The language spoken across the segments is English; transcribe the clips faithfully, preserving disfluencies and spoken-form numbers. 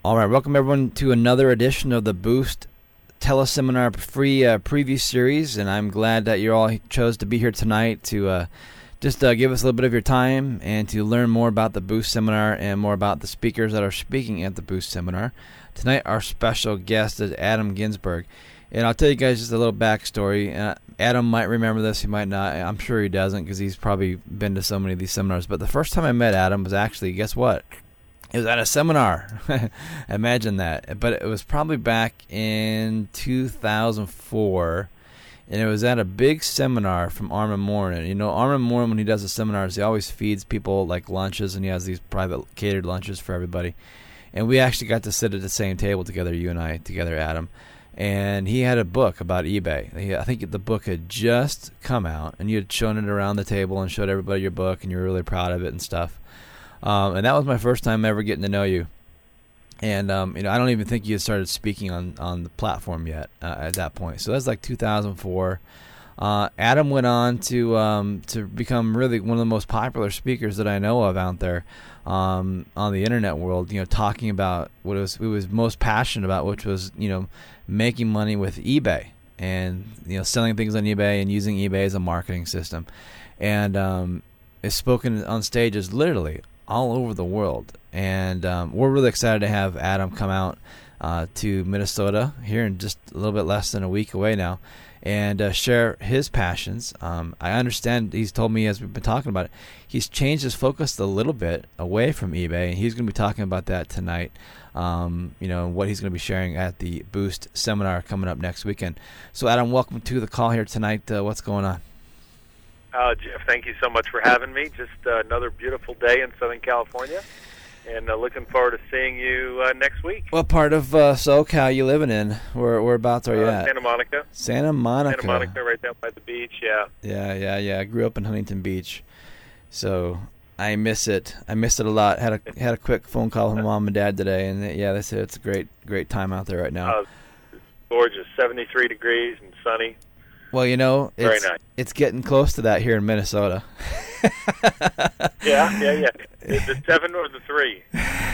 All right, welcome everyone to another edition of the Boost Teleseminar free uh, preview series, and I'm glad that you all chose to be here tonight to uh, just uh, give us a little bit of your time and to learn more about the Boost Seminar and more about the speakers that are speaking at the Boost Seminar. Tonight, our special guest is Adam Ginsberg, and I'll tell you guys just a little backstory. Uh, Adam might remember this, he might not. I'm sure he doesn't because he's probably been to so many of these seminars, but the first time I met Adam was actually, guess what? It was at a seminar. Imagine that. But it was probably back in two thousand four, and it was at a big seminar from Armin Morin. You know, Armin Morin, when he does the seminars, he always feeds people like lunches, and he has these private catered lunches for everybody. And we actually got to sit at the same table together, you and I, together, Adam. And he had a book about eBay. He, I think the book had just come out, and you had shown it around the table and showed everybody your book, and you were really proud of it and stuff. Um, and that was my first time ever getting to know you. And um, you know, I don't even think you had started speaking on, on the platform yet uh, at that point. So that was like two thousand four. Uh, Adam went on to um, to become really one of the most popular speakers that I know of out there um, on the internet world. You know, talking about what it was, he was most passionate about, which was you know making money with eBay and you know selling things on eBay and using eBay as a marketing system. And um, is spoken on stages literally all over the world, and um, we're really excited to have Adam come out uh, to Minnesota here in just a little bit less than a week away now, and uh, share his passions. Um, I understand he's told me as we've been talking about it, he's changed his focus a little bit away from eBay, and he's going to be talking about that tonight. Um, you know what he's going to be sharing at the Boost Seminar coming up next weekend. So, Adam, welcome to the call here tonight. Uh, what's going on? Uh, Jeff, thank you so much for having me. Just uh, another beautiful day in Southern California, and uh, looking forward to seeing you uh, next week. What part of uh, SoCal you living in? Where whereabouts are you uh, at? Santa Monica. Santa Monica. Santa Monica, right down by the beach. Yeah. Yeah, yeah, yeah. I grew up in Huntington Beach, so I miss it. I miss it a lot. Had a had a quick phone call from mom and dad today, and they, yeah, they said it's a great great time out there right now. Uh, it's gorgeous, seventy-three degrees and sunny. Well, you know, it's, Very nice. It's getting close to that here in Minnesota. yeah, yeah, yeah. The seven or the three?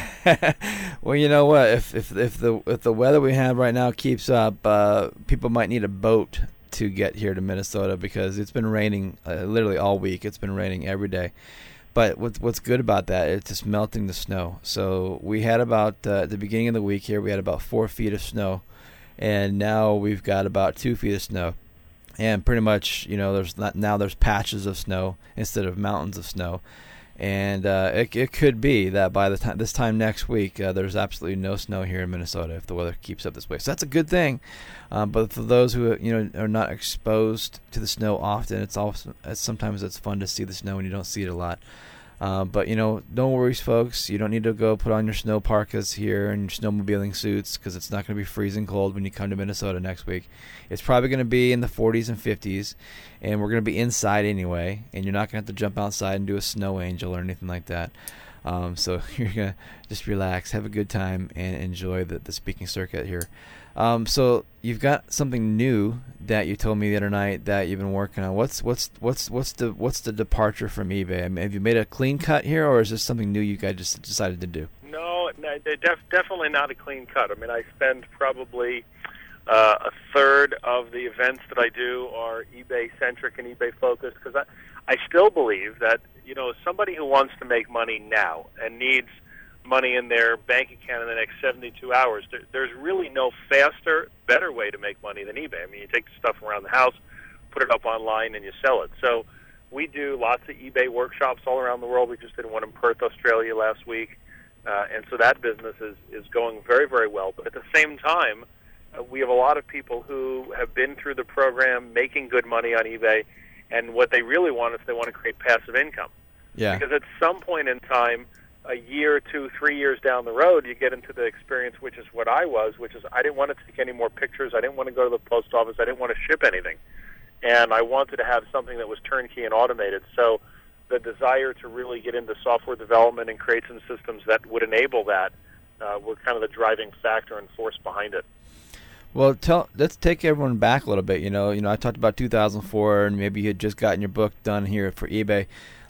Well, you know what? If if if the if the weather we have right now keeps up, uh, people might need a boat to get here to Minnesota because it's been raining uh, literally all week. It's been raining every day. But what's what's good about that? It's just melting the snow. So we had about uh, at the beginning of the week here, we had about four feet of snow, and now we've got about two feet of snow. And pretty much, you know, there's not, now there's patches of snow instead of mountains of snow, and uh, it it could be that by the time this time next week, uh, there's absolutely no snow here in Minnesota if the weather keeps up this way. So that's a good thing. Uh, but for those who you know are not exposed to the snow often, it's also it's, sometimes it's fun to see the snow when you don't see it a lot. Uh, but, you know, don't worry, folks. You don't need to go put on your snow parkas here and your snowmobiling suits because it's not going to be freezing cold when you come to Minnesota next week. It's probably going to be in the forties and fifties, and we're going to be inside anyway, and you're not going to have to jump outside and do a snow angel or anything like that. Um, so you're going to just relax, have a good time, and enjoy the, the speaking circuit here. Um, so you've got something new that you told me the other night that you've been working on. What's what's what's what's the what's the departure from eBay? I mean, have you made a clean cut here, or is this something new you guys just decided to do? No, no def- definitely not a clean cut. I mean, I spend probably uh, a third of the events that I do are eBay centric and eBay focused because I I still believe that you know somebody who wants to make money now and needs money in their bank account in the next seventy-two hours. There, there's really no faster, better way to make money than eBay. I mean, you take the stuff around the house, put it up online, and you sell it. So we do lots of eBay workshops all around the world. We just did one in Perth, Australia last week. Uh, and so that business is, is going very, very well. But at the same time, uh, we have a lot of people who have been through the program, making good money on eBay, and what they really want is they want to create passive income. Yeah. Because at some point in time, a year, two, three years down the road, you get into the experience, which is what I was, which is I didn't want to take any more pictures. I didn't want to go to the post office. I didn't want to ship anything. And I wanted to have something that was turnkey and automated. So the desire to really get into software development and create some systems that would enable that uh, were kind of the driving factor and force behind it. Well, tell let's take everyone back a little bit. You know, you know, I talked about two thousand four, and maybe you had just gotten your book done here for eBay.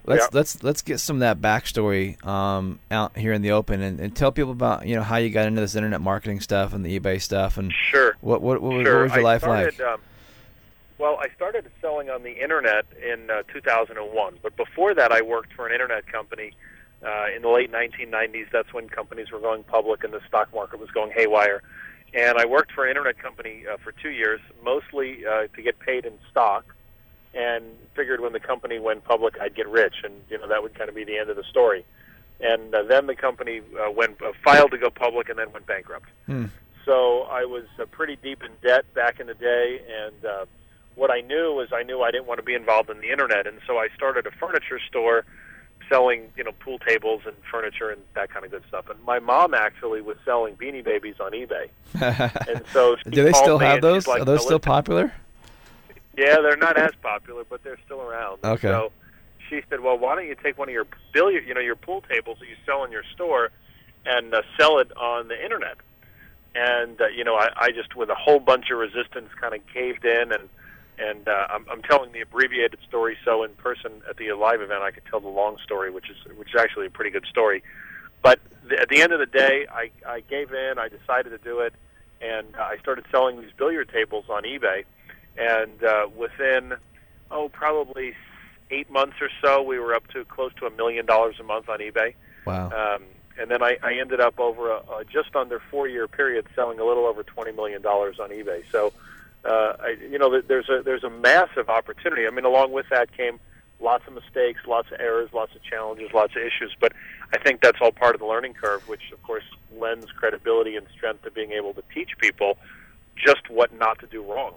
let's yeah. let's let's get some of that backstory um, out here in the open, and, and tell people about you know how you got into this internet marketing stuff and the eBay stuff, and sure. What what what, sure. what was your I life started, like? Um, well, I started selling on the internet in uh, two thousand one, but before that, I worked for an internet company uh, in the late nineteen nineties. That's when companies were going public and the stock market was going haywire. And I worked for an internet company uh, for two years, mostly uh, to get paid in stock, and figured when the company went public, I'd get rich, and you know that would kind of be the end of the story. And uh, then the company uh, went uh, filed to go public, and then went bankrupt. Hmm. So I was uh, pretty deep in debt back in the day, and uh, what I knew was I knew I didn't want to be involved in the internet, and so I started a furniture store selling, you know, pool tables and furniture and that kind of good stuff. And my mom actually was selling Beanie Babies on eBay. And so she do they called still me have and those? she's like, Are those "No, still listen." popular? Yeah, they're not as popular, but they're still around. Okay. So she said, "Well, why don't you take one of your billiard, you know, your pool tables that you sell in your store, and uh, sell it on the internet?" And uh, you know, I, I just, with a whole bunch of resistance, kind of caved in, and and uh, I'm, I'm telling the abbreviated story. So in person at the live event, I could tell the long story, which is which is actually a pretty good story. But the, at the end of the day, I, I gave in. I decided to do it, and uh, I started selling these billiard tables on eBay. And uh, within, oh, probably eight months or so, we were up to close to a million dollars a month on eBay. Wow. Um, and then I, I ended up over a, a just under four-year period selling a little over twenty million dollars on eBay. So, uh, I, you know, there's a there's a massive opportunity. I mean, along with that came lots of mistakes, lots of errors, lots of challenges, lots of issues. But I think that's all part of the learning curve, which, of course, lends credibility and strength to being able to teach people just what not to do wrong.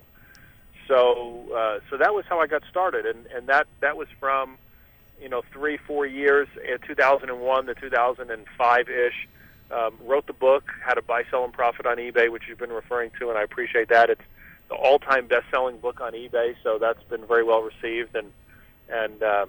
So, uh, so that was how I got started, and, and that, that was from, you know, three, four years, in two thousand one to two thousand five-ish. Um, wrote the book, How to Buy, Sell, and Profit on eBay, which you've been referring to, and I appreciate that. It's the all-time best-selling book on eBay, so that's been very well received, and and um,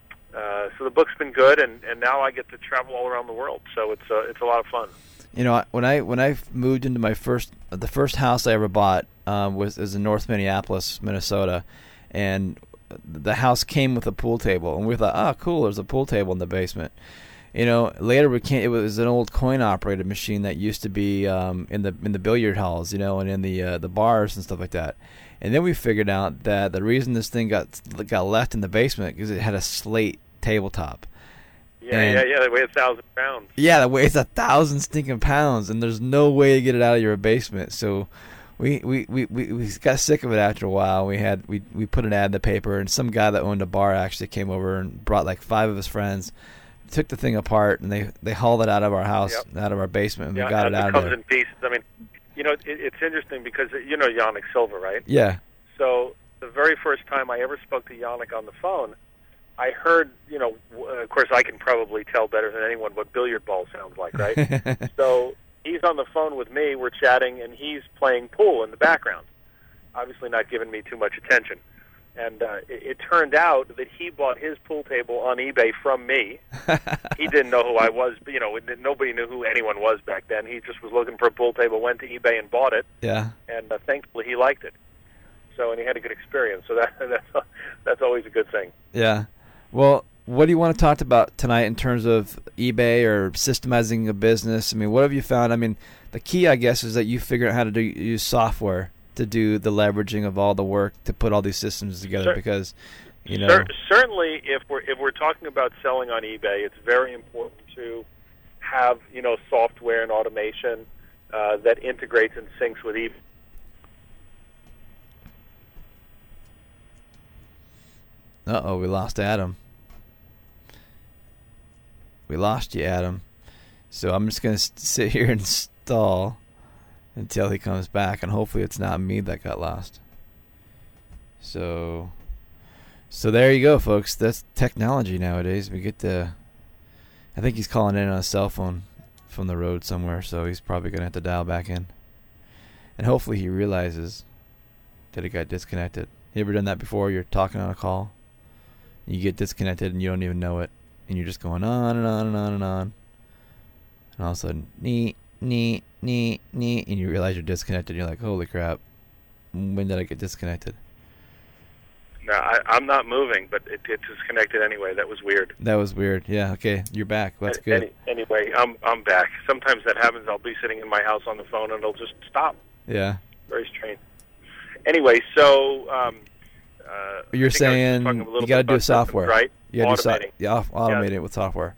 uh, so the book's been good, and, and now I get to travel all around the world, so it's uh, it's a lot of fun. You know, when I when I moved into my first, the first house I ever bought um, was, was in North Minneapolis, Minnesota, and the house came with a pool table, and we thought, oh, cool, there's a pool table in the basement. You know, later we came, it was an old coin-operated machine that used to be um, in the in the billiard halls, you know, and in the uh, the bars and stuff like that. And then we figured out that the reason this thing got got left in the basement because it had a slate tabletop. Yeah, and yeah, yeah. They weigh a thousand pounds. Yeah, that weighs a thousand stinking pounds, and there's no way to get it out of your basement. So we we, we, we, we got sick of it after a while. We had we we put an ad in the paper, and some guy that owned a bar actually came over and brought like five of his friends, took the thing apart, and they, they hauled it out of our house, Yep. out of our basement, and yeah, we got it out it of comes there. in pieces. I mean, you know, it, it's interesting because you know Yannick Silva, right? Yeah. So the very first time I ever spoke to Yannick on the phone, I heard, you know, w- of course I can probably tell better than anyone what billiard ball sounds like, right? So he's on the phone with me, we're chatting, and he's playing pool in the background, obviously not giving me too much attention. And uh, it, it turned out that he bought his pool table on eBay from me. He didn't know who I was, but, you know, nobody knew who anyone was back then. He just was looking for a pool table, went to eBay and bought it, Yeah. and uh, thankfully he liked it. So, and he had a good experience, so that that's, that's always a good thing. Yeah. Well, what do you want to talk about tonight in terms of eBay or systemizing a business? I mean, what have you found? I mean, the key, I guess, is that you figure out how to do use software to do the leveraging of all the work to put all these systems together. Cer- because, you know, Cer- certainly, if we're if we're talking about selling on eBay, it's very important to have you know software and automation uh, that integrates and syncs with eBay. Uh-oh, we lost Adam. We lost you, Adam. So I'm just going to sit here and stall until he comes back, and hopefully it's not me that got lost. So, so there you go, folks. That's technology nowadays. We get to... I think he's calling in on a cell phone from the road somewhere, so he's probably going to have to dial back in. And hopefully he realizes that he got disconnected. You ever done that before? You're talking on a call, you get disconnected and you don't even know it, and you're just going on and on and on and on, and all of a sudden, nee, nee, nee, nee, and you realize you're disconnected, and you're like, holy crap, when did I get disconnected? No, I, I'm not moving, but it, it disconnected anyway. That was weird. That was weird. Yeah. Okay, you're back. That's good. Any, anyway, I'm I'm back. Sometimes that happens. I'll be sitting in my house on the phone and it'll just stop. Yeah. Very strange. Anyway, so um, uh, you're saying you got to do software, systems, right? You got to do Automating. so, yeah, automate yeah. it with software.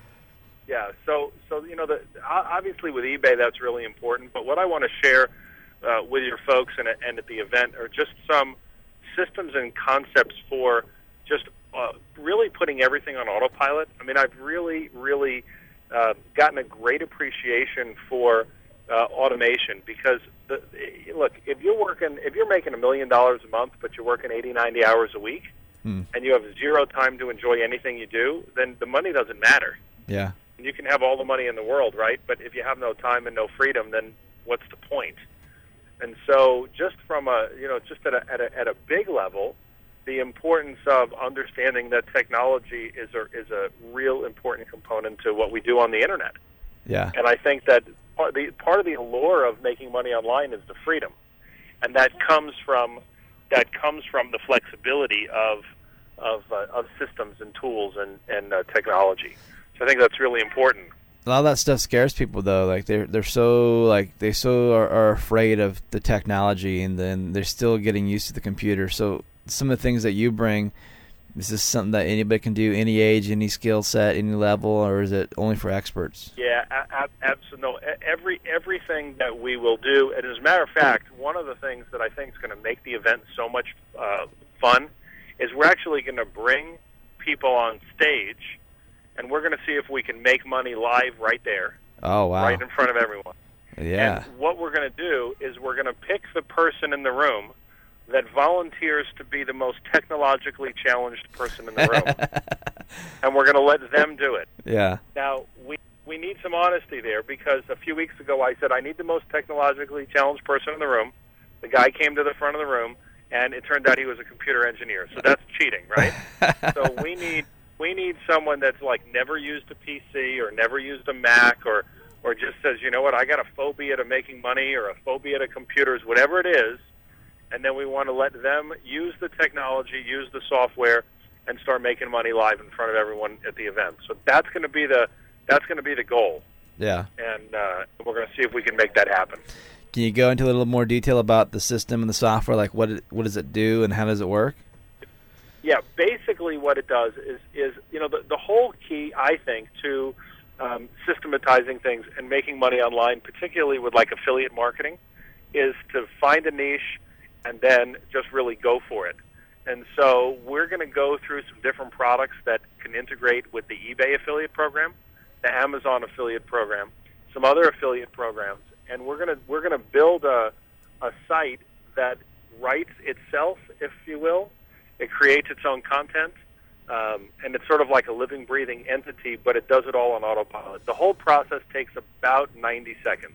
Yeah. So so you know, the, obviously with eBay that's really important. But what I want to share uh, with your folks and and at the event are just some systems and concepts for just uh, really putting everything on autopilot. I mean, I've really, really uh, gotten a great appreciation for uh, automation because, the, look, if you're working, if you're making a million dollars a month, but you're working eighty, ninety hours a week, hmm. and you have zero time to enjoy anything you do, then the money doesn't matter. Yeah. And you can have all the money in the world, right? But if you have no time and no freedom, then what's the point? And so, just from a you know, just at a at a at a big level, the importance of understanding that technology is a is a real important component to what we do on the internet. Yeah. And I think that part the part of the allure of making money online is the freedom, and that comes from that comes from the flexibility of of uh, of systems and tools and and uh, technology. So I think that's really important. A lot of that stuff scares people, though. Like they're they're so like they so are, are afraid of the technology, and then they're still getting used to the computer. So some of the things that you bring, is this something that anybody can do, any age, any skill set, any level, or is it only for experts? Yeah, absolutely. No, every everything that we will do, and as a matter of fact, one of the things that I think is going to make the event so much uh, fun is we're actually going to bring people on stage. And we're going to see if we can make money live right there. Oh, wow. Right in front of everyone. Yeah. And what we're going to do is we're going to pick the person in the room that volunteers to be the most technologically challenged person in the room. And we're going to let them do it. Yeah. Now, we we need some honesty there because a few weeks ago I said I need the most technologically challenged person in the room. The guy came to the front of the room, and it turned out he was a computer engineer. So that's cheating, right? So we need... We need someone that's like never used a P C or never used a Mac or, or just says, you know what, I got a phobia to making money or a phobia to computers, whatever it is, and then we want to let them use the technology, use the software, and start making money live in front of everyone at the event. So that's going to be the that's going to be the goal. Yeah. And uh, we're going to see if we can make that happen. Can you go into a little more detail about the system and the software? Like what it, what does it do and how does it work? Yeah, basically what it does is, is you know, the, the whole key, I think, to um, systematizing things and making money online, particularly with like affiliate marketing, is to find a niche and then just really go for it. And so we're going to go through some different products that can integrate with the eBay affiliate program, the Amazon affiliate program, some other affiliate programs, and we're going to we're going to build a a site that writes itself, if you will. It creates its own content, um, and it's sort of like a living, breathing entity, but it does it all on autopilot. The whole process takes about ninety seconds.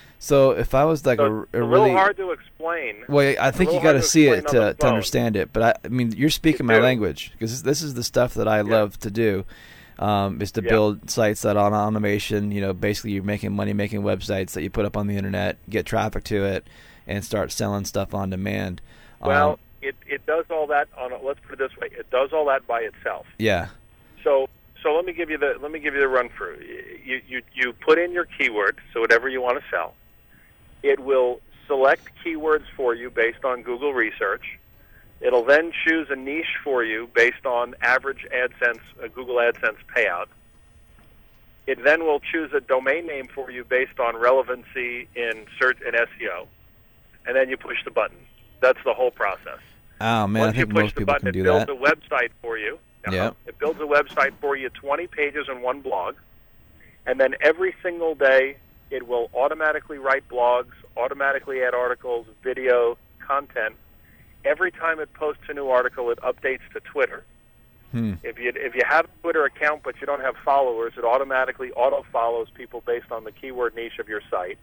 So if I was like so a, a, it's a really little hard to explain. Well, I think you got to see it to, to understand it. But I, I mean, you're speaking my language because this is the stuff that I yeah. love to do. Um, is to yeah. build sites that on automation. You know, basically you're making money making websites that you put up on the internet, get traffic to it, and start selling stuff on demand. Well. Um, It it does all that on. A, let's put it this way: it does all that by itself. Yeah. So so let me give you the let me give you the run through. You you you put in your keyword, so whatever you want to sell, it will select keywords for you based on Google research. It'll then choose a niche for you based on average AdSense uh, Google AdSense payout. It then will choose a domain name for you based on relevancy in search and S E O, and then you push the button. That's the whole process. Oh, man, Once I think you push most the people button, can do it builds that. a website for you. Uh-huh. Yeah. It builds a website for you, twenty pages in one blog. And then every single day, it will automatically write blogs, automatically add articles, video, content. Every time it posts a new article, it updates to Twitter. Hmm. If you if you have a Twitter account but you don't have followers, it automatically auto-follows people based on the keyword niche of your site.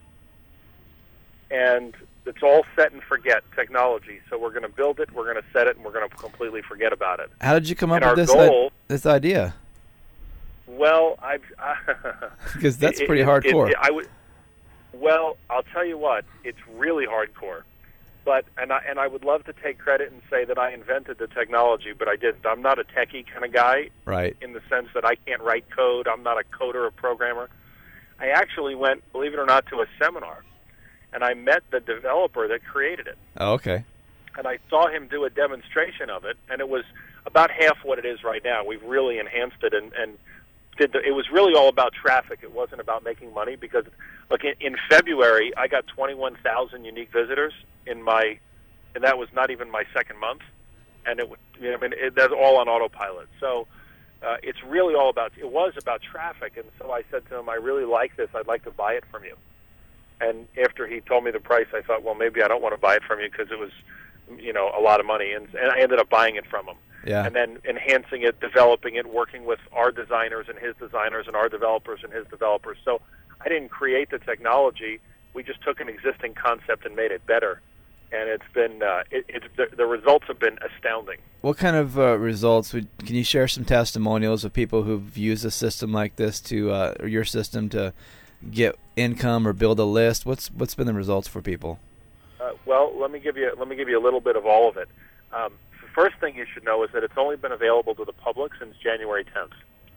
And it's all set and forget technology. So we're going to build it, we're going to set it, and we're going to completely forget about it. How did you come up and with this goal, uh, this idea? Well, I've because that's it, pretty it, hardcore. It, it, I would. Well, I'll tell you what, it's really hardcore. But and I and I would love to take credit and say that I invented the technology, but I didn't. I'm not a techie kind of guy, right? In the sense that I can't write code. I'm not a coder or programmer. I actually went, believe it or not, to a seminar, and I met the developer that created it. Oh, okay. And I saw him do a demonstration of it, and it was about half what it is right now. We've really enhanced it, and, and did the, it was really all about traffic. It wasn't about making money because, look, in, in February, I got twenty-one thousand unique visitors in my, and that was not even my second month, and it, you know, I mean, it, that's all on autopilot. So uh, it's really all about, it was about traffic, and so I said to him, I really like this. I'd like to buy it from you. And after he told me the price, I thought, well, maybe I don't want to buy it from you because it was, you know, a lot of money, and, and I ended up buying it from him. Yeah. And then enhancing it, developing it, working with our designers and his designers and our developers and his developers. So I didn't create the technology. We just took an existing concept and made it better. And it's been, uh, it, it's the, the results have been astounding. What kind of uh, results? Would, can you share some testimonials of people who've used a system like this to, uh, or your system to get income or build a list? What's what's been the results for people? Uh, well, let me give you let me give you a little bit of all of it. Um, the first thing you should know is that it's only been available to the public since January tenth.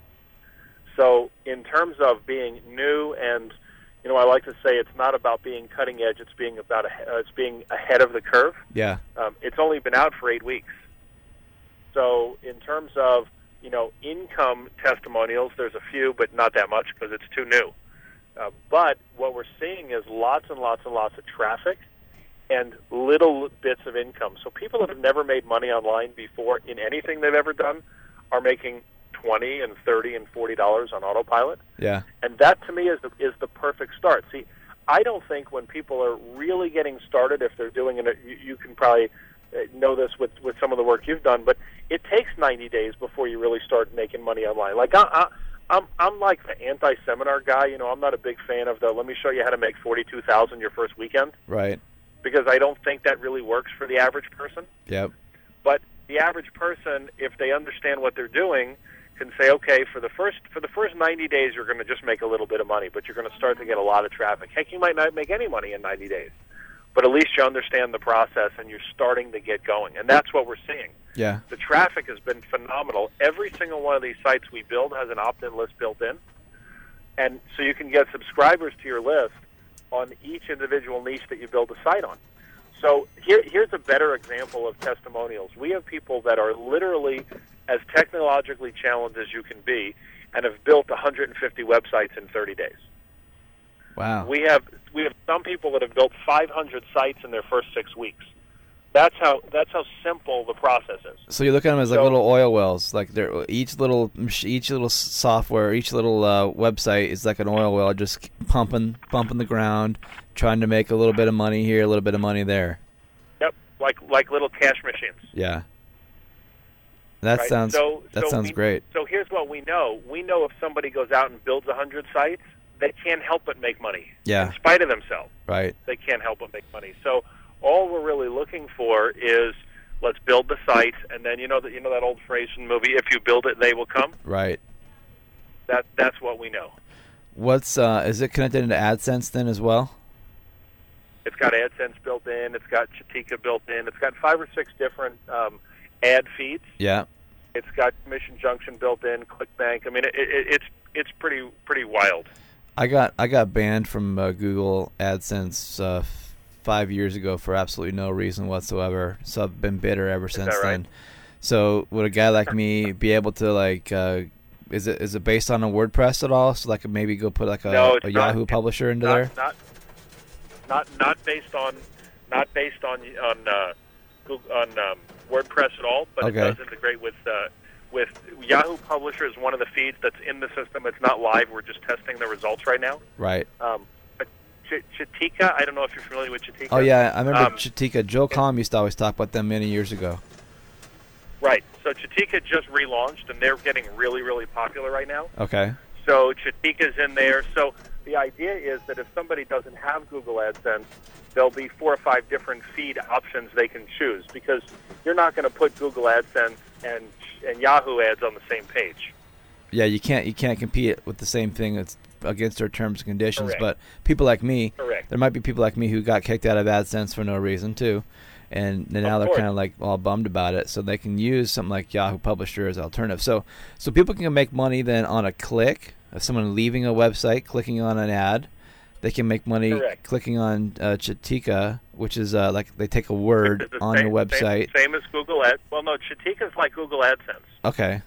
So, in terms of being new, and you know, I like to say it's not about being cutting edge; it's being about a, uh, it's being ahead of the curve. Yeah. Um, it's only been out for eight weeks. So, in terms of you know income testimonials, there's a few, but not that much because it's too new. Uh, but what we're seeing is lots and lots and lots of traffic and little bits of income. So people that have never made money online before in anything they've ever done are making twenty and thirty and forty dollars on autopilot. Yeah. And that to me is the, is the perfect start. See, I don't think when people are really getting started, if they're doing it, you, you can probably know this with, with some of the work you've done, but it takes ninety days before you really start making money online. Like I, I I'm I'm like the anti-seminar guy. You know, I'm not a big fan of the let me show you how to make forty-two thousand your first weekend. Right. Because I don't think that really works for the average person. Yep. But the average person, if they understand what they're doing, can say, okay, for the first for the first ninety days, you're going to just make a little bit of money, but you're going to start to get a lot of traffic. Heck, you might not make any money in ninety days, but at least you understand the process and you're starting to get going, and that's what we're seeing. Yeah. The traffic has been phenomenal. Every single one of these sites we build has an opt-in list built in, and so you can get subscribers to your list on each individual niche that you build a site on. So here, here's a better example of testimonials. We have people that are literally as technologically challenged as you can be and have built one hundred fifty websites in thirty days. Wow. We have we have some people that have built five hundred sites in their first six weeks. That's how that's how simple the process is. So you look at them as like so, little oil wells. Like they're each little each little software, each little uh, website is like an oil well, just pumping pumping the ground, trying to make a little bit of money here, a little bit of money there. Yep, like like little cash machines. Yeah. That right? sounds so, that so sounds we, great. So here's what we know: we know if somebody goes out and builds a hundred sites, they can't help but make money. Yeah. In spite of themselves. Right. They can't help but make money. So all we're really looking for is let's build the site, and then you know that you know that old phrase in the movie: if you build it, they will come. Right. That that's what we know. What's uh, is it connected into AdSense then as well? It's got AdSense built in. It's got Chitika built in. It's got five or six different um, ad feeds. Yeah. It's got Commission Junction built in, ClickBank. I mean, it, it, it's it's pretty pretty wild. I got I got banned from uh, Google AdSense uh, f- five years ago for absolutely no reason whatsoever. So I've been bitter ever since right? then. So would a guy like me be able to like? Uh, is it is it based on a WordPress at all? So like maybe go put like a, no, a not, Yahoo publisher into not, there. Not not not based on not based on on uh, Google, on um, WordPress at all, but okay. it does integrate with uh, with Yahoo Publisher is one of the feeds that's in the system. It's not live. We're just testing the results right now. Right. Um, but Ch- Chitika, I don't know if you're familiar with Chitika. Oh yeah, I remember um, Chitika. Joe Comm used to always talk about them many years ago. Right. So Chitika just relaunched, and they're getting really, really popular right now. Okay. So Chitika's in there. So the idea is that if somebody doesn't have Google AdSense, there'll be four or five different feed options they can choose, because you're not going to put Google AdSense and and Yahoo ads on the same page. Yeah, you can't you can't compete with the same thing that's against their terms and conditions. Correct. But people like me Correct. there might be people like me who got kicked out of AdSense for no reason too, and now Of they're course. kind of like all bummed about it. So they can use something like Yahoo Publisher as an alternative. So so people can make money then on a click of someone leaving a website, clicking on an ad. They can make money Correct. clicking on uh, Chitika, which is uh, like they take a word It's the on same, your website. Same, same as Google Ads. Well, no, Chitika is like Google AdSense. Okay.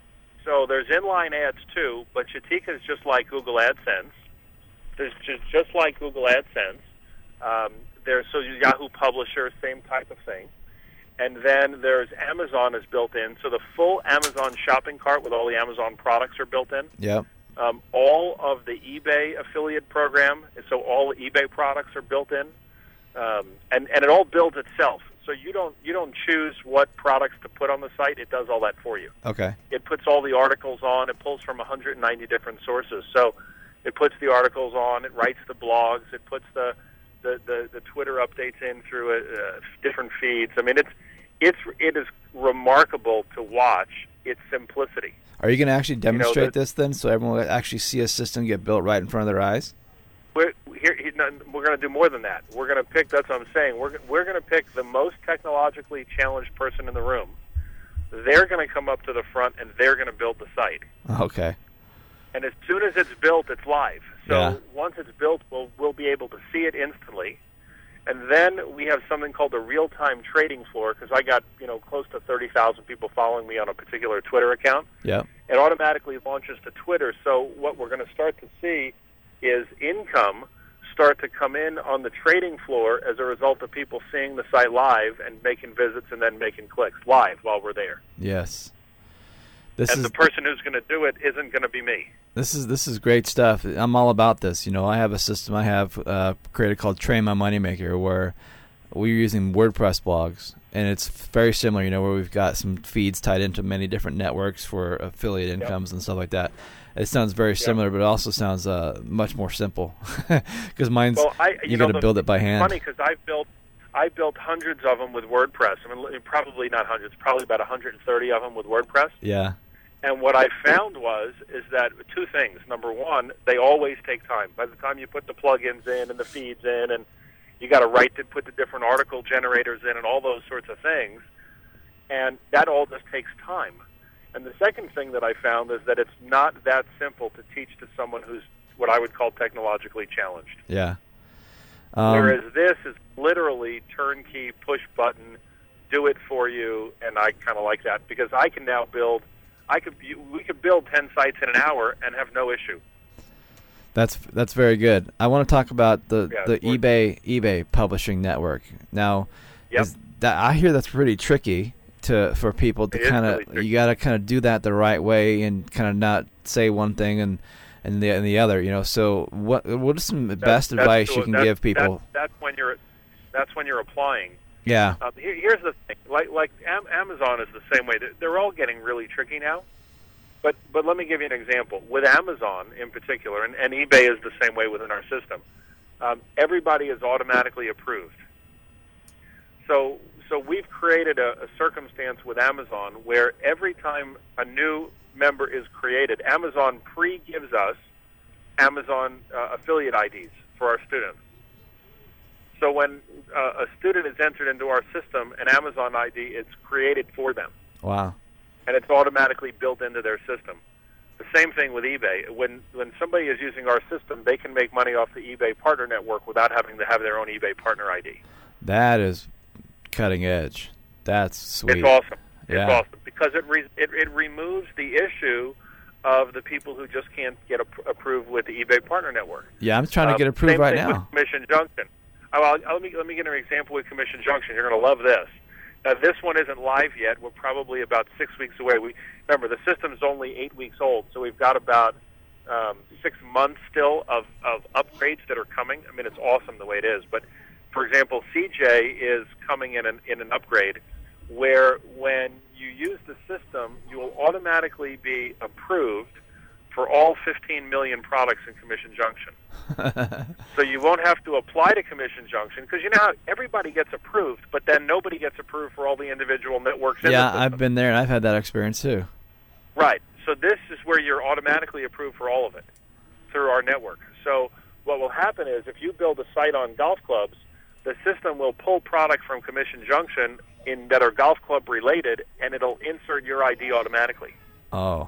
So there's inline ads too, but Chitika is just like Google AdSense. There's just just like Google AdSense. Um, there's so Yahoo Publisher, same type of thing. And then there's Amazon is built in, so the full Amazon shopping cart with all the Amazon products are built in. Yep. Um, all of the eBay affiliate program, so all the eBay products are built in, um, and and it all builds itself. So you don't you don't choose what products to put on the site; it does all that for you. Okay. It puts all the articles on. It pulls from one hundred ninety different sources. So it puts the articles on. It writes the blogs. It puts the the, the, the Twitter updates in through uh, different feeds. I mean, it's it's it is remarkable to watch its simplicity. Are you going to actually demonstrate you know, the, this then, so everyone will actually see a system get built right in front of their eyes? We're here. We're going to do more than that. We're going to pick. That's what I'm saying. We're we're going to pick the most technologically challenged person in the room. They're going to come up to the front and they're going to build the site. Okay. And as soon as it's built, it's live. So Yeah. once it's built, we'll we'll be able to see it instantly. And then we have something called a real-time trading floor, because I got, you know, close to thirty thousand people following me on a particular Twitter account. Yep. It automatically launches to Twitter. So what we're going to start to see is income start to come in on the trading floor as a result of people seeing the site live and making visits and then making clicks live while we're there. Yes. This and is the person who's going to do it isn't going to be me. This is this is great stuff. I'm all about this. You know, I have a system I have uh, created called Train My Moneymaker, where we're using WordPress blogs, and it's very similar. You know, where we've got some feeds tied into many different networks for affiliate incomes yep. and stuff like that. It sounds very yep. similar, but it also sounds uh, much more simple because mine's well, I, you, you know, got to build it by hand. It's funny because I've built I built hundreds of them with WordPress. I mean, probably not hundreds, probably about one hundred thirty of them with WordPress. Yeah. And what I found was is that two things. Number one, they always take time. By the time you put the plugins in and the feeds in, and you got to write to put the different article generators in, and all those sorts of things, and that all just takes time. And the second thing that I found is that it's not that simple to teach to someone who's what I would call technologically challenged. Yeah. Um, Whereas this is literally turnkey, push button, do it for you, and I kind of like that because I can now build. I could we could build ten sites in an hour and have no issue. That's that's very good. I want to talk about the, yeah, the eBay eBay publishing network. Now, yep. is that I hear that's pretty tricky to for people to kind of really you got to kind of do that the right way and kind of not say one thing and and the and the other. You know, so what what is some that's, best that's advice cool. you can that's, give people? That's, that's when you're that's when you're applying. Yeah. Um, here, here's the thing. Like like Am- Amazon is the same way. They're, they're all getting really tricky now. But but let me give you an example. With Amazon in particular, and, and eBay is the same way within our system, um, everybody is automatically approved. So so we've created a, a circumstance with Amazon where every time a new member is created, Amazon pre-gives us Amazon uh, affiliate I Ds for our students. So when uh, a student is entered into our system, an Amazon I D is created for them. Wow. And it's automatically built into their system. The same thing with eBay. When when somebody is using our system, they can make money off the eBay partner network without having to have their own eBay partner I D. That is cutting edge. That's sweet. It's awesome. It's yeah. awesome because it, re- it it removes the issue of the people who just can't get ap- approved with the eBay partner network. Yeah, I'm trying to get um, approved same right thing now. With Commission Junction. Oh, I'll, I'll, let me let me give an example with Commission Junction. You're going to love this. Now, this one isn't live yet. We're probably about six weeks away. We remember the system's only eight weeks old, so we've got about um, six months still of, of upgrades that are coming. I mean, it's awesome the way it is. But for example, C J is coming in an, in an upgrade where when you use the system, you will automatically be approved for all fifteen million products in Commission Junction. So you won't have to apply to Commission Junction because you know how everybody gets approved, but then nobody gets approved for all the individual networks in yeah, the system. I've been there and I've had that experience too. Right. So this is where you're automatically approved for all of it through our network. So what will happen is if you build a site on golf clubs, the system will pull product from Commission Junction in that are golf club related, and it'll insert your I D automatically. Oh.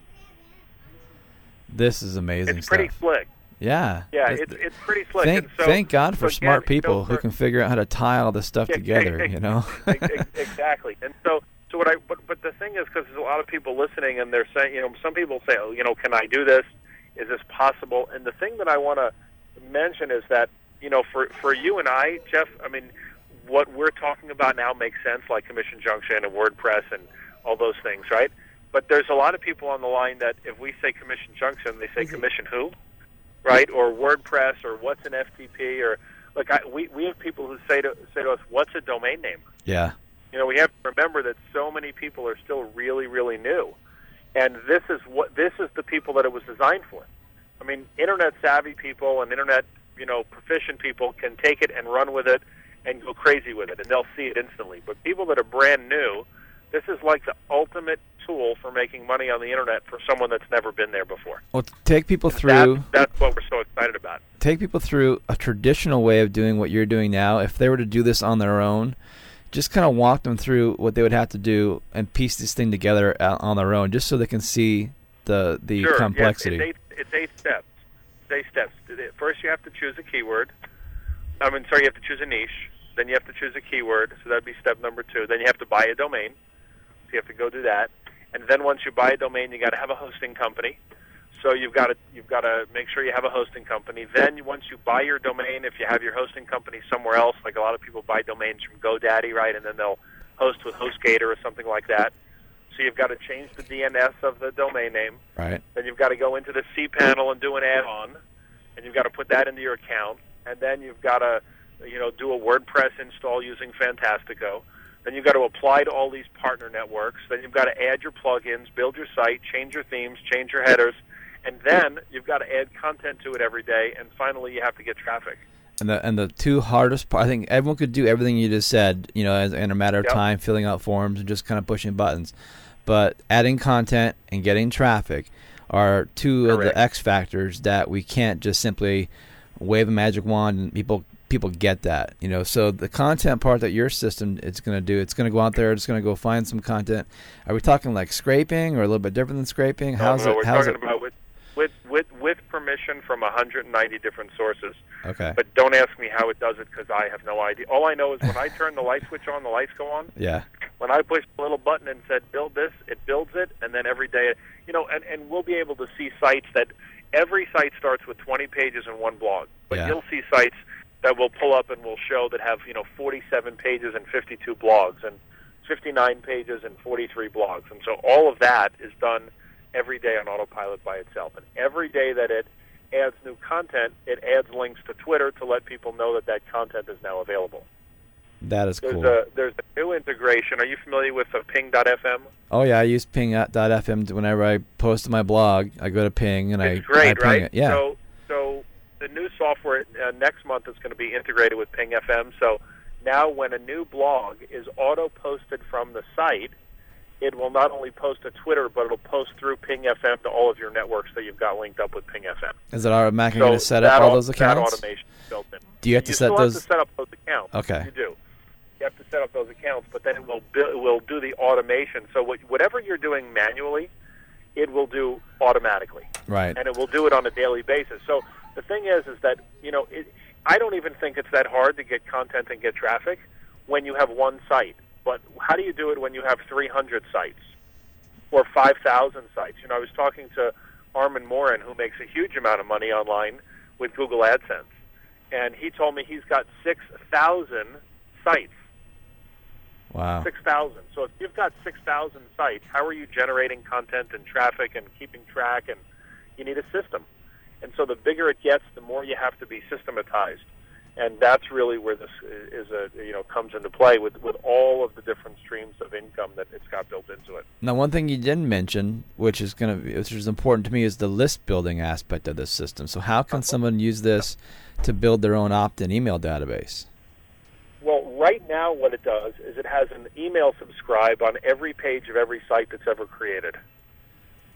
This is amazing It's stuff. pretty slick. Yeah. Yeah, it's it's pretty slick. Thank, and so, thank God for so smart again, people you know, for, who can figure out how to tie all this stuff together, you know? Exactly. And so, so what I, but, but the thing is, because there's a lot of people listening, and they're saying, you know, some people say, oh, you know, can I do this? Is this possible? And the thing that I want to mention is that, you know, for, for you and I, Jeff, I mean, what we're talking about now makes sense, like Commission Junction and WordPress and all those things, right? But there's a lot of people on the line that if we say Commission Junction, they say Commission who, right? Or WordPress, or what's an F T P, or like I, we we have people who say to say to us, what's a domain name? Yeah. You know, we have to remember that so many people are still really, really new, and this is what this is the people that it was designed for. I mean, internet savvy people and internet, you know, proficient people can take it and run with it and go crazy with it, and they'll see it instantly. But people that are brand new, this is like the ultimate tool for making money on the internet for someone that's never been there before. Well, take people And through. That's, that's what we're so excited about. Take people through a traditional way of doing what you're doing now. If they were to do this on their own, just kind of walk them through what they would have to do and piece this thing together on their own, just so they can see the the sure, complexity. Yes, it's, eight, it's eight steps. It's eight steps. First, you have to choose a keyword. I mean, sorry, you have to choose a niche. Then you have to choose a keyword. So that'd be step number two. Then you have to buy a domain. So you have to go do that. And then once you buy a domain, you got to have a hosting company. So you've got to you've got to make sure you have a hosting company. Then once you buy your domain, if you have your hosting company somewhere else, like a lot of people buy domains from GoDaddy, right, and then they'll host with HostGator or something like that. So you've got to change the D N S of the domain name. Right. Then you've got to go into the cPanel and do an add-on, and you've got to put that into your account. And then you've got to, you know, do a WordPress install using Fantastico. Then you've got to apply to all these partner networks. Then you've got to add your plugins, build your site, change your themes, change your headers, and then you've got to add content to it every day. And finally, you have to get traffic. And the and the two hardest part, I think everyone could do everything you just said, you know, as, in a matter of Yep. time, filling out forms and just kind of pushing buttons. But adding content and getting traffic are two Correct. of the X factors that we can't just simply wave a magic wand and people people get that, you know. So the content part that your system is going to do, it's going to go out there, it's going to go find some content. Are we talking like scraping or a little bit different than scraping? How's no, no, it? we're How's talking it? about with, with, with, with permission from one hundred ninety different sources. Okay. But don't ask me how it does it because I have no idea. All I know is when I turn the light switch on, the lights go on. Yeah. When I push the little button and said build this, it builds it, and then every day, you know, and, and we'll be able to see sites that every site starts with twenty pages and one blog. But Yeah. you'll see sites that will pull up and will show that have, you know, forty-seven pages and fifty-two blogs, and fifty-nine pages and forty-three blogs. And so all of that is done every day on autopilot by itself. And every day that it adds new content, it adds links to Twitter to let people know that that content is now available. That is There's cool. a there's a new integration. Are you familiar with uh, Ping dot F M? Oh yeah, I use Ping dot F M whenever I post my blog. I go to Ping and It's I great, I ping right? it. Yeah. So so the new software uh, next month is going to be integrated with Ping F M. So now when a new blog is auto posted from the site, it will not only post to Twitter, but it'll post through Ping F M to all of your networks that you've got linked up with Ping F M. Is it automatically So going to set that up all au- those accounts? That automation is built in. Do you have to you set still those? have to set up those accounts. Okay. You do. You have to set up those accounts, but then it will bu- it will do the automation. So what, whatever you're doing manually, it will do automatically, Right. and it will do it on a daily basis. So the thing is, is that you know, it, I don't even think it's that hard to get content and get traffic when you have one site. But how do you do it when you have three hundred sites or five thousand sites? You know, I was talking to Armin Morin, who makes a huge amount of money online with Google AdSense, and he told me he's got six thousand sites. Wow. six thousand. So if you've got six thousand sites, how are you generating content and traffic and keeping track? And you need a system. And so the bigger it gets, the more you have to be systematized. And that's really where this is a you know comes into play with, with all of the different streams of income that it's got built into it. Now, one thing you didn't mention, which is going to, which is important to me, is the list building aspect of this system. So, how can someone use this to build their own opt-in email database? Well, right now what it does is it has an email subscribe on every page of every site that's ever created.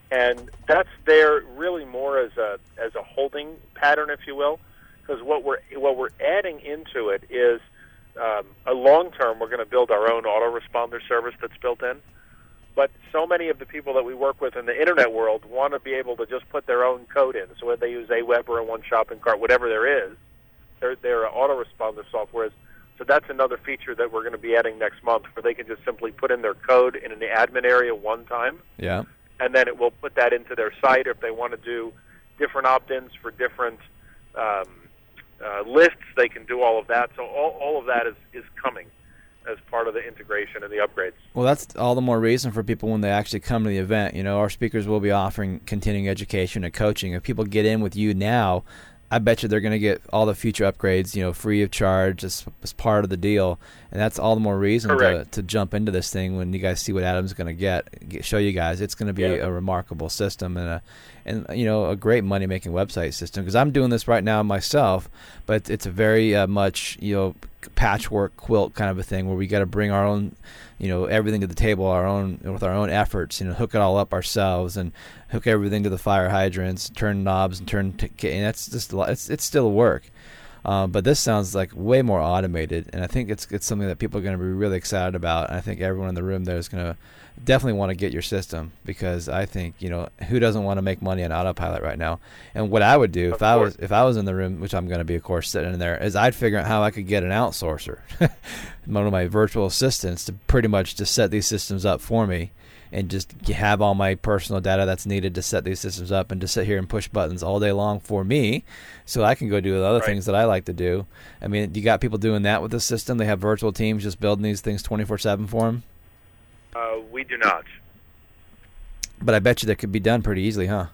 And that's there really more as a as a holding pattern, if you will, because what we're what we're adding into it is um, a long term. We're going to build our own autoresponder service that's built in. But so many of the people that we work with in the internet world want to be able to just put their own code in. So whether they use Aweber or One Shopping Cart, whatever there is, their their autoresponder software is. So that's another feature that we're going to be adding next month, where they can just simply put in their code in the admin area one time. Yeah. And then it will put that into their site. If they want to do different opt-ins for different um, uh, lists, they can do all of that. So all, all of that is, is coming as part of the integration and the upgrades. Well, that's all the more reason for people when they actually come to the event. You know, our speakers will be offering continuing education and coaching. If people get in with you now, I bet you they're going to get all the future upgrades, you know, free of charge as, as part of the deal. And that's all the more reason to, to jump into this thing when you guys see what Adam's going to get, get, show you guys. It's going to be yeah. a remarkable system and, a, and you know, a great money-making website system. Because I'm doing this right now myself, but it's a very uh, much, you know, patchwork quilt kind of a thing where we got to bring our own, you know, everything to the table, our own with our own efforts, you know, hook it all up ourselves and hook everything to the fire hydrants, turn knobs and turn, t- and that's just it's it's still work. Um, but this sounds like way more automated, and I think it's it's something that people are going to be really excited about. And I think everyone in the room there is going to definitely want to get your system, because I think, you know, who doesn't want to make money on autopilot right now? And what I would do if I was if I was in the room, which I'm going to be, of course, sitting in there, is I'd figure out how I could get an outsourcer, one of my virtual assistants, to pretty much just set these systems up for me, and just have all my personal data that's needed to set these systems up, and to sit here and push buttons all day long for me, so I can go do the other right. things that I like to do. I mean, you got people doing that with the system. They have virtual teams just building these things twenty-four seven for them. Uh, we do not. But I bet you that could be done pretty easily, huh?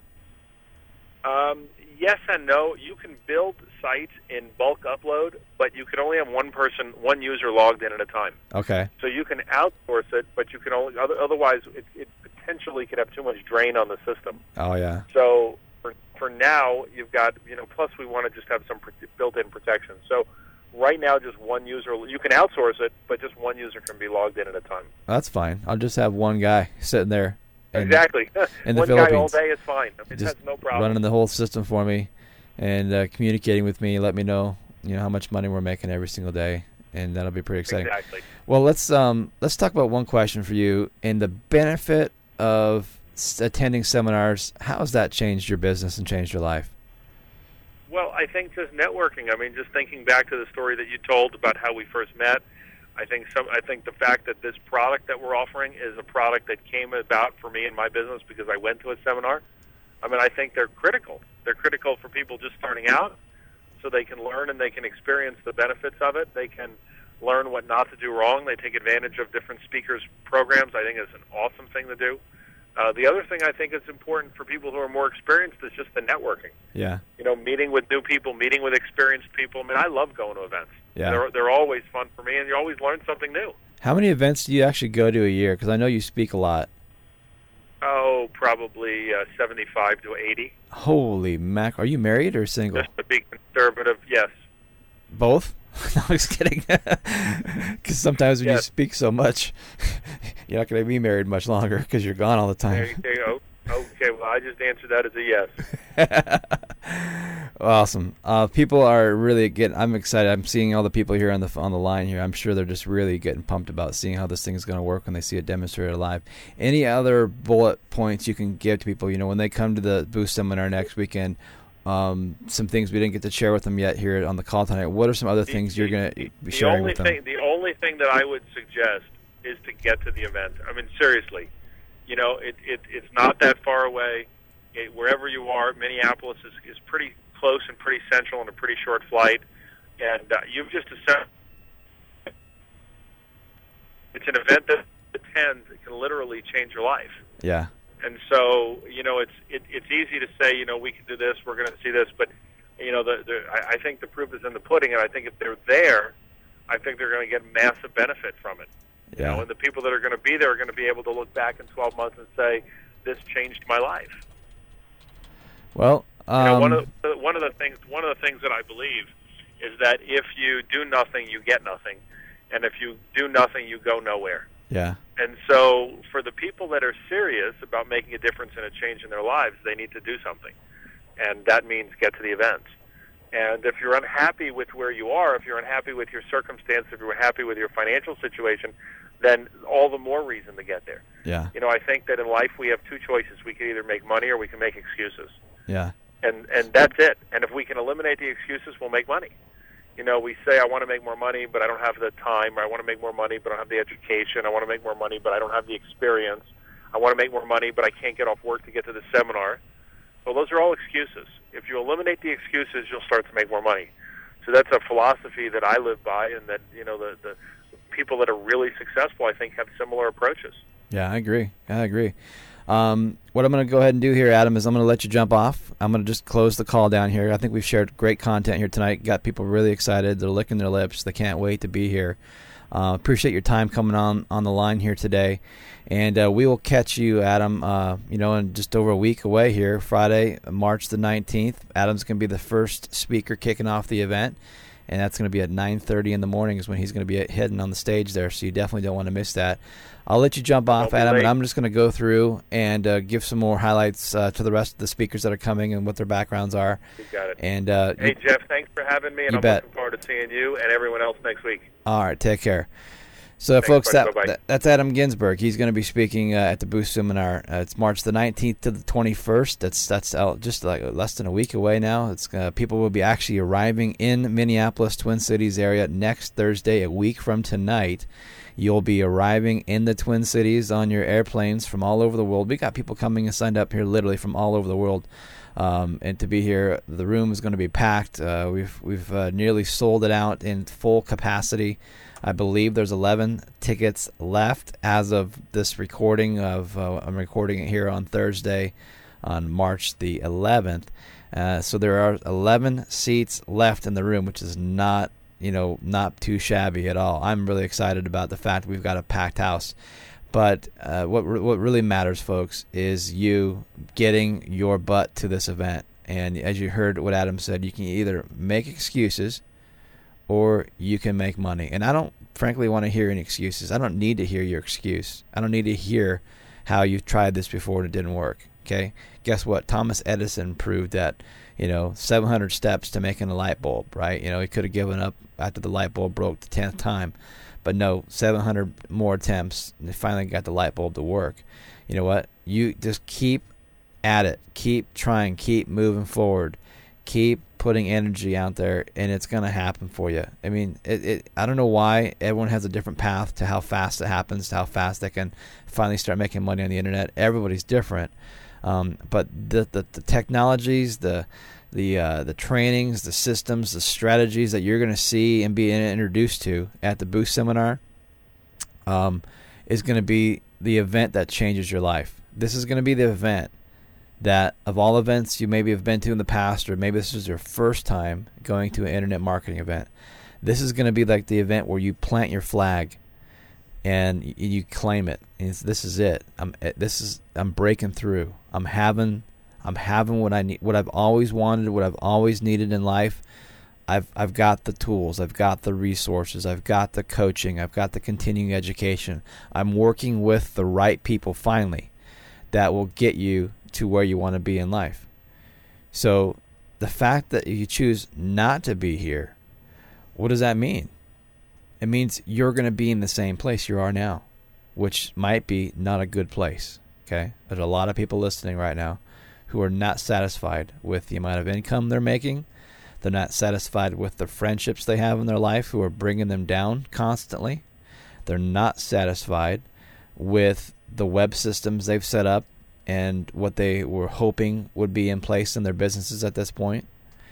Um, yes and no. You can build sites in bulk upload, but you can only have one person, one user logged in at a time. Okay. So you can outsource it, but you can only otherwise it, it potentially could have too much drain on the system. Oh yeah. So for for now, you've got, you know. Plus, we want to just have some built-in protection. So right now, just one user. You can outsource it, but just one user can be logged in at a time. That's fine. I'll just have one guy sitting there. In, exactly. In the one Philippines. guy all day is fine. I mean, just that's no problem. Running the whole system for me, and uh, communicating with me, let me know, you know, how much money we're making every single day, and that'll be pretty exciting. Exactly. Well, let's um let's talk about one question for you, and the benefit of attending seminars. How has that changed your business and changed your life? Well, I think just networking. I mean, just thinking back to the story that you told about how we first met, I think some. I think the fact that this product that we're offering is a product that came about for me in my business because I went to a seminar. I mean, I think they're critical. They're critical for people just starting out, so they can learn and they can experience the benefits of it. They can learn what not to do wrong. They take advantage of different speakers' programs. I think it's an awesome thing to do. Uh, the other thing I think is important for people who are more experienced is just the networking. Yeah. You know, meeting with new people, meeting with experienced people. I mean, I love going to events. Yeah. They're, they're always fun for me, and you always learn something new. How many events do you actually go to a year? Because I know you speak a lot. Oh, probably uh, seventy-five to eighty. Holy mac. Are you married or single? Just to be conservative, yes. Both? No, I'm just kidding. Because sometimes when yes. you speak so much, you're not going to be married much longer because you're gone all the time. There you go. Okay, well, I just answered that as a yes. Awesome. Uh, people are really getting. I'm excited. I'm seeing all the people here on the on the line here. I'm sure they're just really getting pumped about seeing how this thing is going to work when they see it demonstrated live. Any other bullet points you can give to people? You know, when they come to the Boost seminar next weekend. Um, some things we didn't get to share with them yet here on the call tonight. What are some other things you're going to be sharing with them? Thing, the only thing that I would suggest is to get to the event. I mean, seriously, you know, it, it it's not that far away. It, wherever you are, Minneapolis is, is pretty close and pretty central and a pretty short flight. And uh, you've just assessed. It's an event that attends that can literally change your life. Yeah. And so, you know, it's it, it's easy to say, you know, we can do this, we're going to see this, but, you know, the, the, I, I think the proof is in the pudding, and I think if they're there, I think they're going to get massive benefit from it. Yeah. You know, and the people that are going to be there are going to be able to look back in twelve months and say, this changed my life. Well, um, you know, one of the, one of the things one of the things that I believe is that if you do nothing, you get nothing, and if you do nothing, you go nowhere. Yeah. And so for the people that are serious about making a difference and a change in their lives, they need to do something. And that means get to the events. And if you're unhappy with where you are, if you're unhappy with your circumstance, if you're unhappy with your financial situation, then all the more reason to get there. Yeah. You know, I think that in life we have two choices. We can either make money or we can make excuses. Yeah. And and that's it. And if we can eliminate the excuses, we'll make money. You know, we say, I want to make more money, but I don't have the time. Or I want to make more money, but I don't have the education. I want to make more money, but I don't have the experience. I want to make more money, but I can't get off work to get to the seminar. Well, those are all excuses. If you eliminate the excuses, you'll start to make more money. So that's a philosophy that I live by, and that, you know, the, the people that are really successful, I think, have similar approaches. Yeah, I agree. I agree. Um, what I'm going to go ahead and do here, Adam, is I'm going to let you jump off. I'm going to just close the call down here. I think we've shared great content here tonight. Got people really excited. They're licking their lips. They can't wait to be here. Uh, appreciate your time coming on on the line here today. And uh, we will catch you, Adam, uh, you know, in just over a week away here, Friday, March the nineteenth. Adam's going to be the first speaker kicking off the event. And that's going to be at nine thirty in the morning is when he's going to be heading on the stage there. So you definitely don't want to miss that. I'll let you jump off, Adam, and I'm just going to go through and uh, give some more highlights uh, to the rest of the speakers that are coming and what their backgrounds are. You got it. And uh, hey, you, Jeff, thanks for having me, and I'm bet. looking forward to seeing you and everyone else next week. All right, take care. So, Thanks, folks, that, buddy. that that's Adam Ginsberg. He's going to be speaking uh, at the Boost Seminar. Uh, it's March the nineteenth to the twenty-first. That's that's out just like less than a week away now. It's uh, people will be actually arriving in Minneapolis, Twin Cities area next Thursday, a week from tonight. You'll be arriving in the Twin Cities on your airplanes from all over the world. We got people coming and signed up here literally from all over the world. Um, and to be here, the room is going to be packed. Uh, we've we've uh, nearly sold it out in full capacity. I believe there's eleven tickets left as of this recording. Of uh, I'm recording it here on Thursday, on March the eleventh. Uh, so there are eleven seats left in the room, which is not, you know, not too shabby at all. I'm really excited about the fact that we've got a packed house. But uh, what what really matters, folks, is you getting your butt to this event. And as you heard what Adam said, you can either make excuses or you can make money. And I don't, frankly, want to hear any excuses. I don't need to hear your excuse. I don't need to hear how you've tried this before and it didn't work. Okay? Guess what? Thomas Edison proved that, you know, seven hundred steps to making a light bulb, right? You know, he could have given up after the light bulb broke the tenth time. But no, seven hundred more attempts, and they finally got the light bulb to work. You know what? You just keep at it. Keep trying. Keep moving forward. Keep putting energy out there, and it's going to happen for you. I mean, it, it. I don't know why everyone has a different path to how fast it happens, to how fast they can finally start making money on the internet. Everybody's different. Um, but the, the, the technologies, the the uh, the trainings, the systems, the strategies that you're going to see and be introduced to at the Boost Seminar um, is going to be the event that changes your life. This is going to be the event that, of all events you maybe have been to in the past, or maybe this is your first time going to an internet marketing event, this is going to be like the event where you plant your flag and you, you claim it. And it's, this is it. I'm this is I'm breaking through. I'm having I'm having what I need, what I've always wanted, what I've always needed in life. I've I've got the tools, I've got the resources, I've got the coaching, I've got the continuing education. I'm working with the right people finally that will get you to where you want to be in life. So the fact that you choose not to be here, what does that mean? It means you're going to be in the same place you are now, which might be not a good place. Okay? There's a lot of people listening right now who are not satisfied with the amount of income they're making. They're not satisfied with the friendships they have in their life who are bringing them down constantly. They're not satisfied with the web systems they've set up and what they were hoping would be in place in their businesses at this point.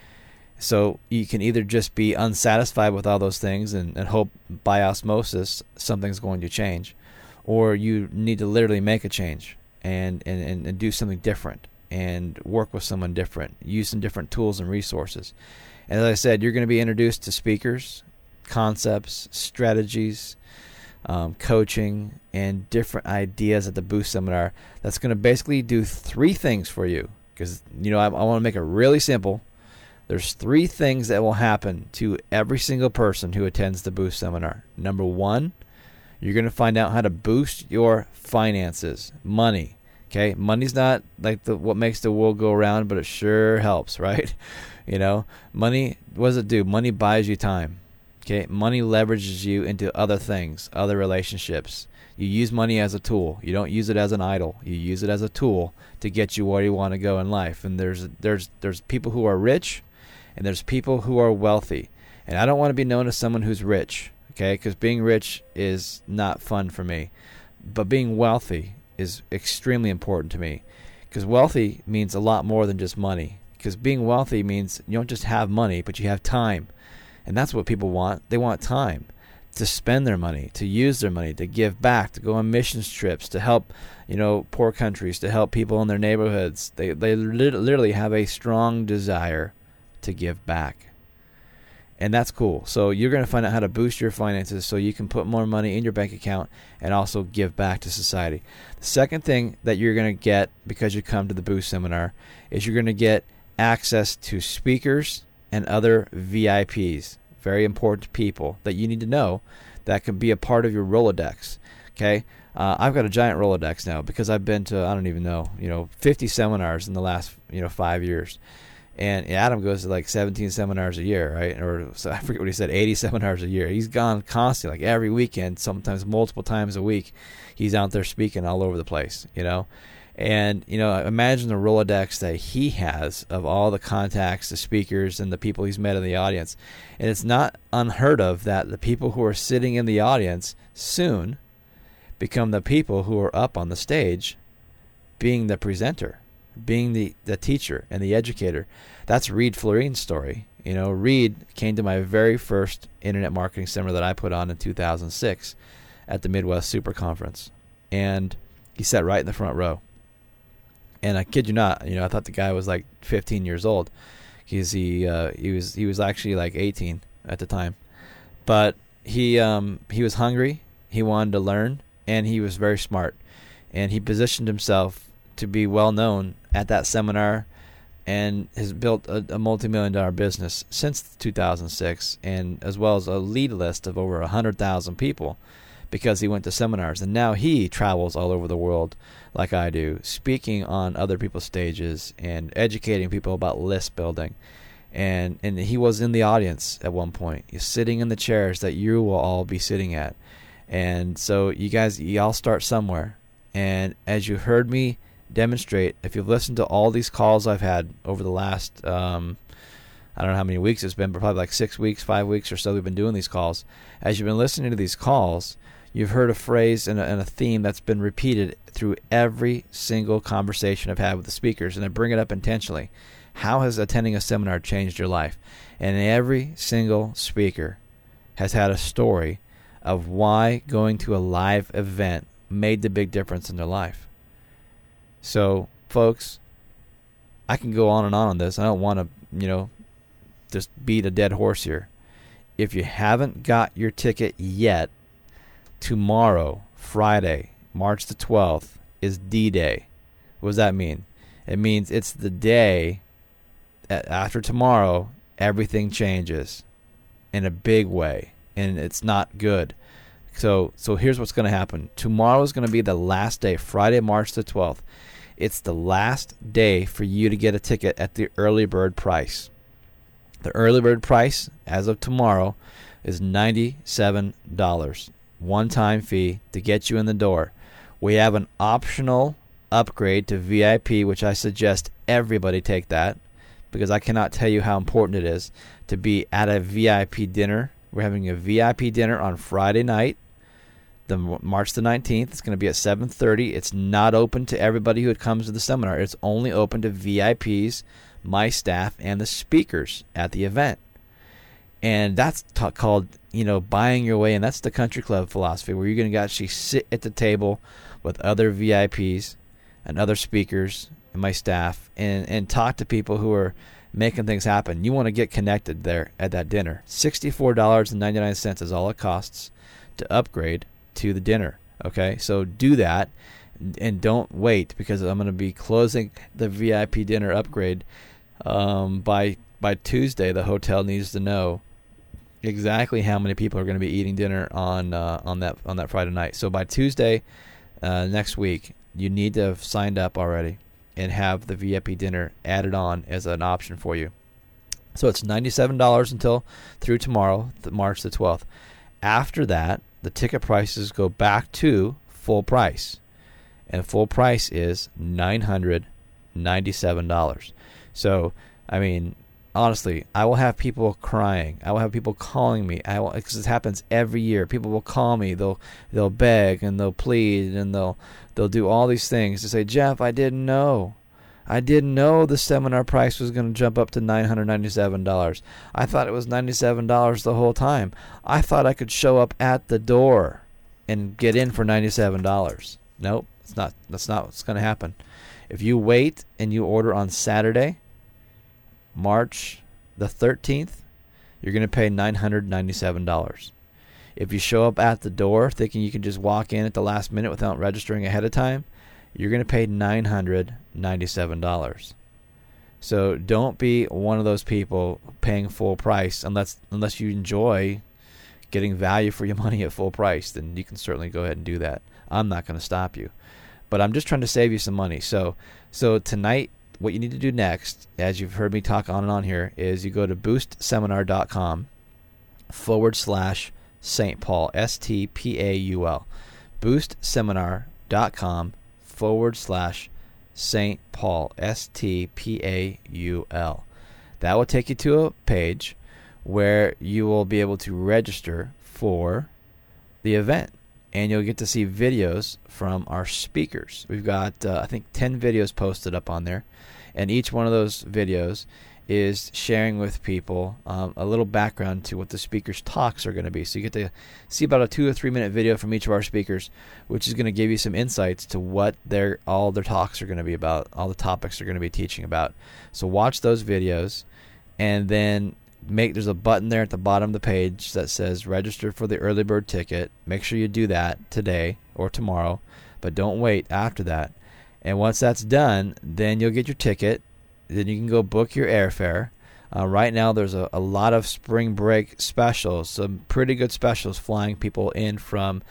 So you can either just be unsatisfied with all those things and, and hope by osmosis something's going to change, or you need to literally make a change and, and, and do something different and work with someone different, use some different tools and resources. And as I said, you're going to be introduced to speakers, concepts, strategies, um, coaching, and different ideas at the Boost Seminar that's going to basically do three things for you. Because, you know, I, I want to make it really simple. There's three things that will happen to every single person who attends the Boost Seminar. Number one, You're going to find out how to boost your finances, money. Okay, money's not like the what makes the world go around, but it sure helps, right? You know, money, what does it do? Money buys you time. Okay, money leverages you into other things, other relationships. You use money as a tool. You don't use it as an idol. You use it as a tool to get you where you want to go in life. And there's there's there's people who are rich, and there's people who are wealthy. And I don't want to be known as someone who's rich, okay? Because being rich is not fun for me. But being wealthy is extremely important to me. Because wealthy means a lot more than just money. Because being wealthy means you don't just have money, but you have time. And that's what people want. They want time to spend their money, to use their money, to give back, to go on missions trips, to help, you know, poor countries, to help people in their neighborhoods. They they literally have a strong desire to give back. And that's cool. So you're going to find out how to boost your finances so you can put more money in your bank account and also give back to society. The second thing that you're going to get because you come to the Boost Seminar is you're going to get access to speakers and other V I Ps, very important people that you need to know that can be a part of your Rolodex. Okay, uh, I've got a giant Rolodex now because I've been to I don't even know you know fifty seminars in the last you know five years, and Adam goes to like seventeen seminars a year, right? Or so I forget what he said, eighty seminars a year. He's gone constantly, like every weekend, sometimes multiple times a week. He's out there speaking all over the place, you know. And, you know, imagine the Rolodex that he has of all the contacts, the speakers, and the people he's met in the audience. And it's not unheard of that the people who are sitting in the audience soon become the people who are up on the stage being the presenter, being the, the teacher and the educator. That's Reed Florine's story. You know, Reed came to my very first internet marketing seminar that I put on in two thousand six at the Midwest Super Conference. And he sat right in the front row. And I kid you not, you know, I thought the guy was like fifteen years old. He's he uh, he was he was actually like eighteen at the time, but he um, he was hungry. He wanted to learn, and he was very smart. And he positioned himself to be well known at that seminar, and has built a, a multi-million dollar business since two thousand six, and as well as a lead list of over a hundred thousand people, because he went to seminars. And now he travels all over the world like I do, speaking on other people's stages and educating people about list building. And and he was in the audience at one point. He's sitting in the chairs that you will all be sitting at. And so you guys, you all start somewhere. And as you heard me demonstrate, if you've listened to all these calls I've had over the last, um, I don't know how many weeks it's been, but probably like six weeks, five weeks or so we've been doing these calls. As you've been listening to these calls, you've heard a phrase and a, and a theme that's been repeated through every single conversation I've had with the speakers, and I bring it up intentionally. How has attending a seminar changed your life? And every single speaker has had a story of why going to a live event made the big difference in their life. So, folks, I can go on and on on this. I don't want to, you know, just beat a dead horse here. If you haven't got your ticket yet, tomorrow, Friday, March the twelfth, is D-Day. What does that mean? It means it's the day that after tomorrow, everything changes in a big way, and it's not good. So so here's what's going to happen. Tomorrow is going to be the last day, Friday, March the twelfth. It's the last day for you to get a ticket at the early bird price. The early bird price, as of tomorrow, is ninety-seven dollars. One-time fee to get you in the door. We have an optional upgrade to V I P, which I suggest everybody take that, because I cannot tell you how important it is to be at a V I P dinner. We're having a V I P dinner on Friday night, the March the nineteenth. It's going to be at seven thirty. It's not open to everybody who comes to the seminar. It's only open to V I Ps, my staff, and the speakers at the event. And that's t- called, you know, buying your way in. That's the country club philosophy, where you're going to actually sit at the table with other V I Ps and other speakers and my staff, and, and talk to people who are making things happen. You want to get connected there at that dinner. sixty-four dollars and ninety-nine cents is all it costs to upgrade to the dinner. Okay, so do that, and don't wait, because I'm going to be closing the V I P dinner upgrade um, by by Tuesday. The hotel needs to know exactly how many people are going to be eating dinner on uh, on that on that Friday night. So by Tuesday uh, next week, you need to have signed up already and have the V I P dinner added on as an option for you. So it's ninety-seven dollars until through tomorrow, March the twelfth. After that, the ticket prices go back to full price. And full price is nine hundred ninety-seven dollars. So, I mean, honestly, I will have people crying. I will have people calling me. I will, because this happens every year. People will call me. They'll they'll beg and they'll plead and they'll they'll do all these things to say, Jeff, I didn't know. I didn't know the seminar price was going to jump up to nine hundred ninety-seven dollars. I thought it was ninety-seven dollars the whole time. I thought I could show up at the door and get in for ninety-seven dollars. Nope, it's not. That's not what's going to happen. If you wait and you order on Saturday, March the thirteenth, you're going to pay nine hundred ninety-seven dollars. If you show up at the door thinking you can just walk in at the last minute without registering ahead of time, you're going to pay nine hundred ninety-seven dollars. So don't be one of those people paying full price unless unless you enjoy getting value for your money at full price. Then you can certainly go ahead and do that. I'm not going to stop you. But I'm just trying to save you some money. So so tonight, what you need to do next, as you've heard me talk on and on here, is you go to boostseminar.com forward slash Saint Paul, S T P A U L. boostseminar.com forward slash Saint Paul, S T P A U L. That will take you to a page where you will be able to register for the event. And you'll get to see videos from our speakers. We've got, uh, I think, ten videos posted up on there. And each one of those videos is sharing with people um, a little background to what the speakers' talks are going to be. So you get to see about a two or three minute video from each of our speakers, which is going to give you some insights to what their all their talks are going to be about, all the topics they're going to be teaching about. So watch those videos, and then make there's a button there at the bottom of the page that says register for the early bird ticket. Make sure you do that today or tomorrow, but don't wait after that. And once that's done, then you'll get your ticket. Then you can go book your airfare. Uh, right now there's a, a lot of spring break specials, some pretty good specials flying people in from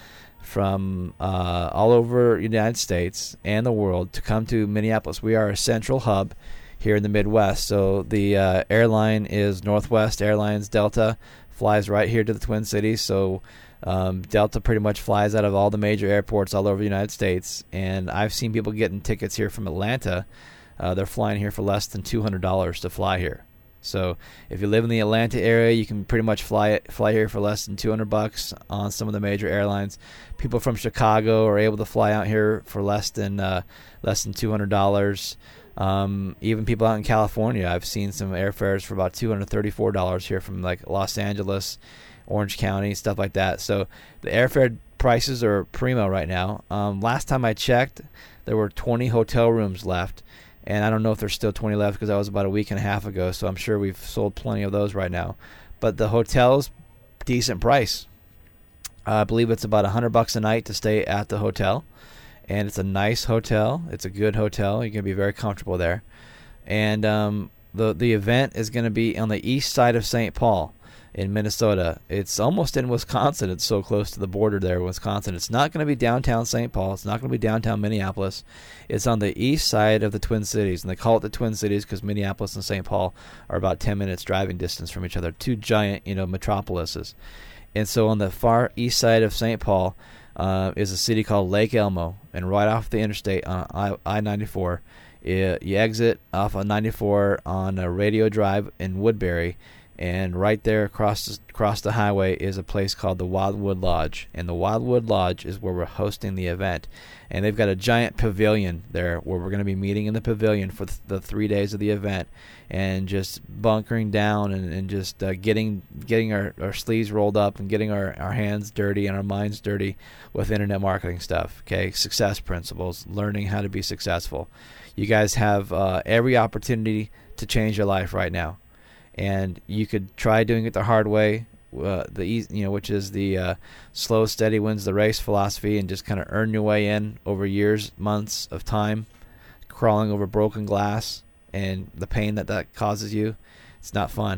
from uh, all over the United States and the world to come to Minneapolis. We are a central hub here in the Midwest. So the uh, airline is Northwest Airlines. Delta flies right here to the Twin Cities. So um, Delta pretty much flies out of all the major airports all over the United States. And I've seen people getting tickets here from Atlanta. Uh, they're flying here for less than two hundred dollars to fly here. So if you live in the Atlanta area, you can pretty much fly it, fly here for less than two hundred bucks on some of the major airlines. People from Chicago are able to fly out here for less than uh, less than two hundred dollars. Um, even people out in California, I've seen some airfares for about two hundred thirty-four dollars here from like Los Angeles, Orange County, stuff like that. So the airfare prices are primo right now. Um, last time I checked, there were twenty hotel rooms left. And I don't know if there's still twenty left because that was about a week and a half ago. So I'm sure we've sold plenty of those right now. But the hotel's decent price. Uh, I believe it's about one hundred bucks a night to stay at the hotel. And it's a nice hotel. It's a good hotel. You're going to be very comfortable there. And um, the the event is going to be on the east side of Saint Paul in Minnesota. It's almost in Wisconsin. It's so close to the border there, Wisconsin. It's not going to be downtown Saint Paul. It's not going to be downtown Minneapolis. It's on the east side of the Twin Cities. And they call it the Twin Cities because Minneapolis and Saint Paul are about ten minutes driving distance from each other. Two giant, you know, metropolises. And so on the far east side of Saint Paul uh, is a city called Lake Elmo. And right off the interstate on I ninety-four, you exit off of ninety-four on a Radio Drive in Woodbury. And right there across the, across the highway is a place called the Wildwood Lodge. And the Wildwood Lodge is where we're hosting the event. And they've got a giant pavilion there where we're going to be meeting in the pavilion for the, the three days of the event and just bunkering down and, and just uh, getting getting our, our sleeves rolled up and getting our, our hands dirty and our minds dirty with internet marketing stuff. Okay, success principles, learning how to be successful. You guys have uh, every opportunity to change your life right now. And you could try doing it the hard way, uh, the easy, you know, which is the uh, slow, steady wins the race philosophy, and just kind of earn your way in over years, months of time, crawling over broken glass and the pain that that causes you. It's not fun.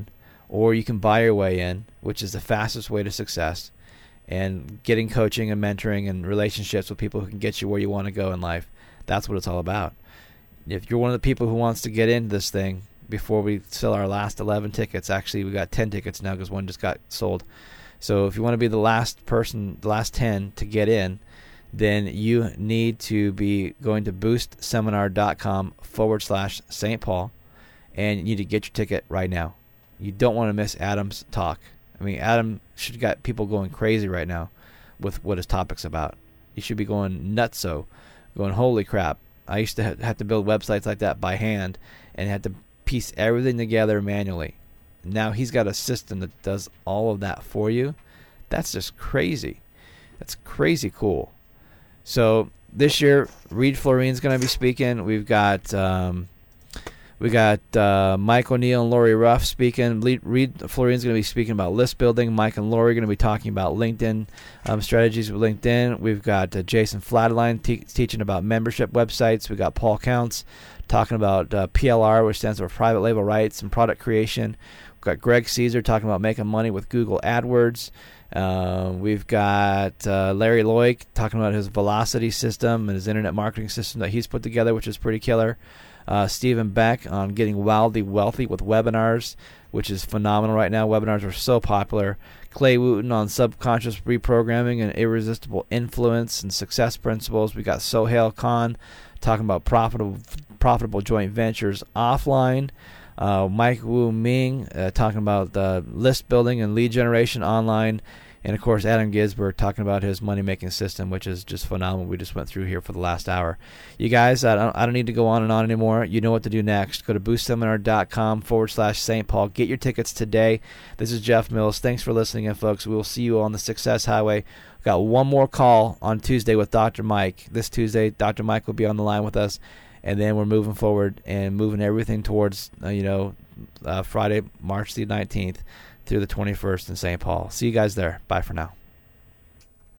or you can buy your way in, which is the fastest way to success, and getting coaching and mentoring and relationships with people who can get you where you want to go in life. That's what it's all about. If you're one of the people who wants to get into this thing before we sell our last eleven tickets, actually we got ten tickets now because one just got sold. So if you want to be the last person, the last ten to get in, then you need to be going to boostseminar.com forward slash Saint Paul, and you need to get your ticket right now. You don't want to miss Adam's talk. I mean, Adam should have got people going crazy right now with what his topic's about. You should be going nutso, going, holy crap. I used to have to build websites like that by hand and had to piece everything together manually. Now he's got a system that does all of that for you. That's just crazy. That's crazy cool. So this year, Reed Florine's going to be speaking. We've got um, we got uh, Mike O'Neill and Lori Ruff speaking. Reed Florine's going to be speaking about list building. Mike and Lori are going to be talking about LinkedIn um, strategies with LinkedIn. We've got uh, Jason Flatline te- teaching about membership websites. We've got Paul Counts talking about uh, P L R, which stands for private label rights and product creation. We've got Greg Caesar talking about making money with Google AdWords. Uh, we've got uh, Larry Loic talking about his Velocity system and his internet marketing system that he's put together, which is pretty killer. Uh, Stephen Beck on getting wildly wealthy with webinars, which is phenomenal right now. Webinars are so popular. Clay Wooten on subconscious reprogramming and irresistible influence and success principles. We got Sohail Khan talking about profitable profitable joint ventures offline. Uh, Mike Wu Ming uh, talking about uh, list building and lead generation online. And, of course, Adam Gisberg talking about his money-making system, which is just phenomenal. We just went through here for the last hour. You guys, I don't, I don't need to go on and on anymore. You know what to do next. Go to boostseminar.com forward slash Saint Paul. Get your tickets today. This is Jeff Mills. Thanks for listening in, folks. We will see you on the Success Highway. We've got one more call on Tuesday with Doctor Mike. This Tuesday, Doctor Mike will be on the line with us. And then we're moving forward and moving everything towards, uh, you know, uh, Friday, March the nineteenth through the twenty-first in Saint Paul. See you guys there. Bye for now.